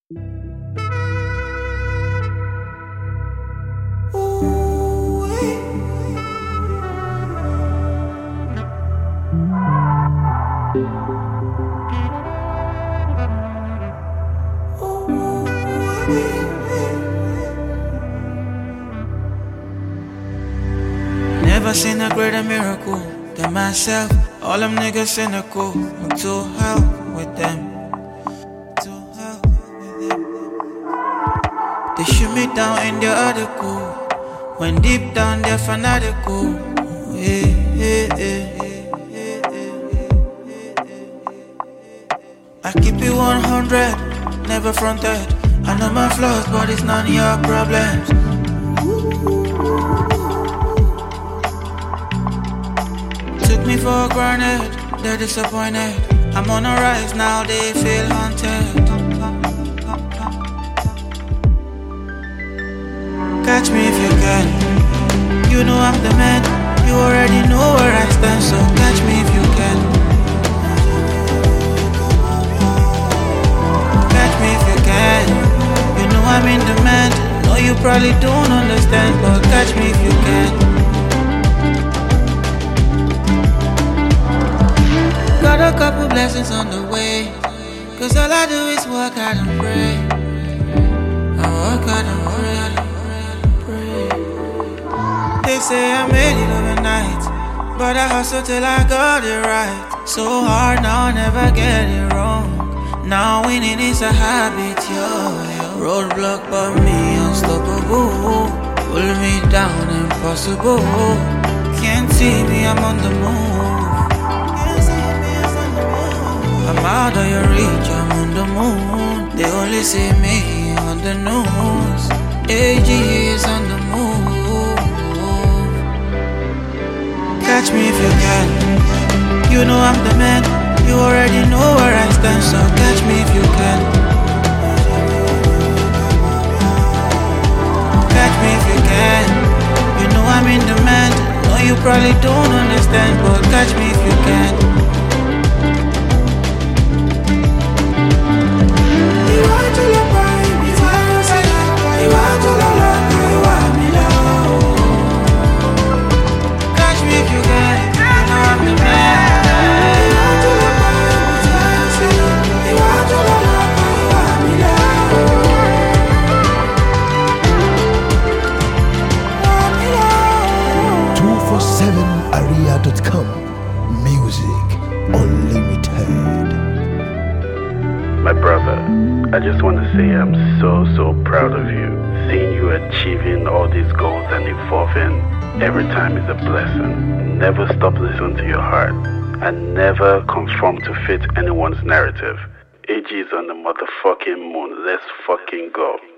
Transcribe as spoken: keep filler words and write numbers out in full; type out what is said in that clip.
Never seen a greater miracle than myself. All them niggas cynical. I'm to hell with them. To hell with them. They shoot me down in their article. When deep down they're fanatical. Yeah, yeah, yeah. I keep it one hundred, never fronted. I know my flaws, but it's none of your problems. Took me for granted, they're disappointed. I'm on a rise now, they feel haunted. Catch me if you can. You know I'm the man. You already know where I stand, so catch me if you can. Catch me if you can. You know I'm in demand. No, you probably don't understand, but catch me if you can. Got a couple blessings on the way, cause all I do is work out and pray. I work out and worry out and pray. They say I made it overnight, but I hustle till I got it right. So hard now, never get it wrong. Now winning is a habit, yo, yo. Roadblock but me unstoppable. Pull me down, impossible. Can't see me, I'm on the move. I'm out of your reach, I'm on the moon. They only see me on the news. A G is on the move. Catch me if you can. You know I'm the man. You already know where I stand, so catch me if you can. Catch me if you can. You know I'm in demand. No, you probably don't understand, but catch me if you can. two forty-seven area dot com. Music Unlimited. My brother, I just want to say I'm so, so proud of you. Seeing you achieving all these goals and evolving every time is a blessing. Never stop listening to your heart and never conform to fit anyone's narrative. A G is on the motherfucking moon. Let's fucking go.